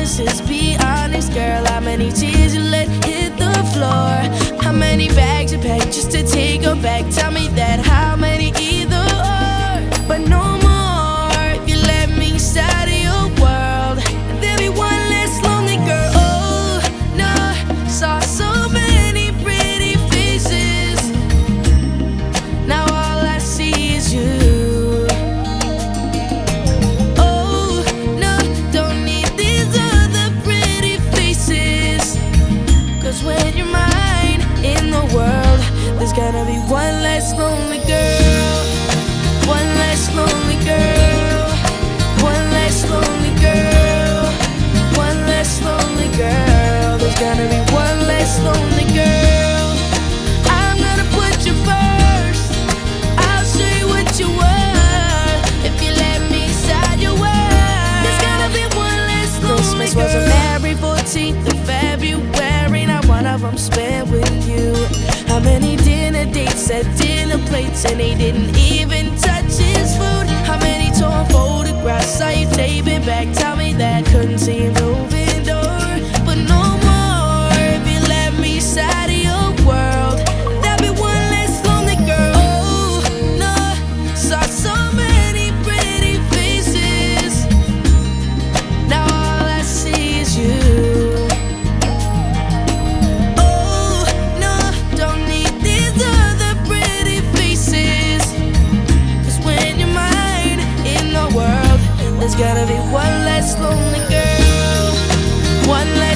promises, be honest, girl. How many tears you let hit the floor? How many bags you packed just to take her back? Tell me that. How many either or? But no more if you let me inside of your world. And there'll be one less lonely girl. Oh no, saw so many pretty faces. Now all I see is you. When you're mine in the world, there's gotta be one less lonely girl. One less lonely girl. One less lonely girl. One less lonely girl. There's gotta be one less lonely girl. I'm gonna put you first. I'll show you what you worth if you let me inside your world. There's gotta be one less lonely girl. Christmas was on every 14th of February. One of them spent with you. How many dinner dates at dinner plates and he didn't even touch his food? How many torn photographs are you taping back? Tell me that. Couldn't seem to open door. But no more if you let me inside of your world. There'll be one less lonely girl. Oh no, saw so many pretty faces. Now all I see is you. There's gotta be one less lonely girl. One less